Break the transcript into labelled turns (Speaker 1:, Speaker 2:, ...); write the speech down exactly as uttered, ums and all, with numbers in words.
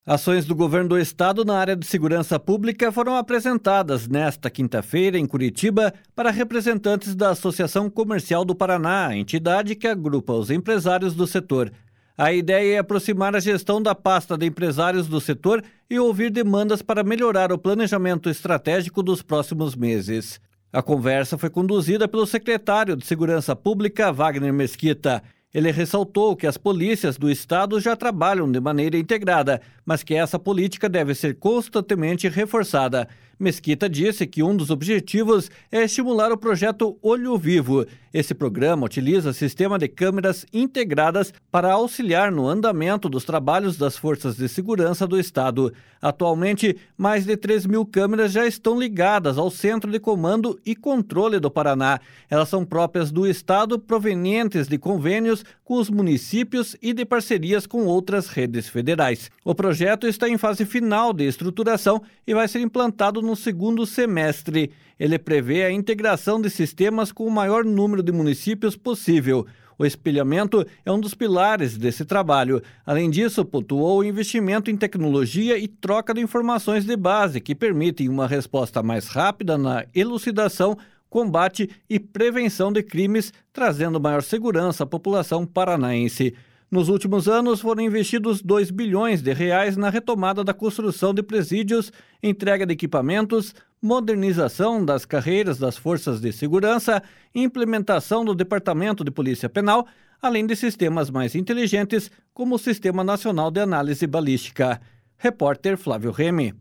Speaker 1: Ações do governo do estado na área de segurança pública foram apresentadas nesta quinta-feira em Curitiba para representantes da Associação Comercial do Paraná, entidade que agrupa os empresários do setor. A ideia é aproximar a gestão da pasta de empresários do setor e ouvir demandas para melhorar o planejamento estratégico dos próximos meses. A conversa foi conduzida pelo secretário de Segurança Pública, Wagner Mesquita. Ele ressaltou que as polícias do estado já trabalham de maneira integrada, mas que essa política deve ser constantemente reforçada. Mesquita disse que um dos objetivos é estimular o projeto Olho Vivo. Esse programa utiliza sistema de câmeras integradas para auxiliar no andamento dos trabalhos das forças de segurança do estado. Atualmente, mais de três mil câmeras já estão ligadas ao Centro de Comando e Controle do Paraná. Elas são próprias do estado, provenientes de convênios com os municípios e de parcerias com outras redes federais. O projeto está em fase final de estruturação e vai ser implantado no segundo semestre. Ele prevê a integração de sistemas com o maior número de municípios possível. O espelhamento é um dos pilares desse trabalho. Além disso, pontuou o investimento em tecnologia e troca de informações de base que permitem uma resposta mais rápida na elucidação, combate e prevenção de crimes, trazendo maior segurança à população paranaense. Nos últimos anos, foram investidos dois bilhões de reais na retomada da construção de presídios, entrega de equipamentos, modernização das carreiras das forças de segurança, implementação do Departamento de Polícia Penal, além de sistemas mais inteligentes, como o Sistema Nacional de Análise Balística. Repórter Flávio Remy.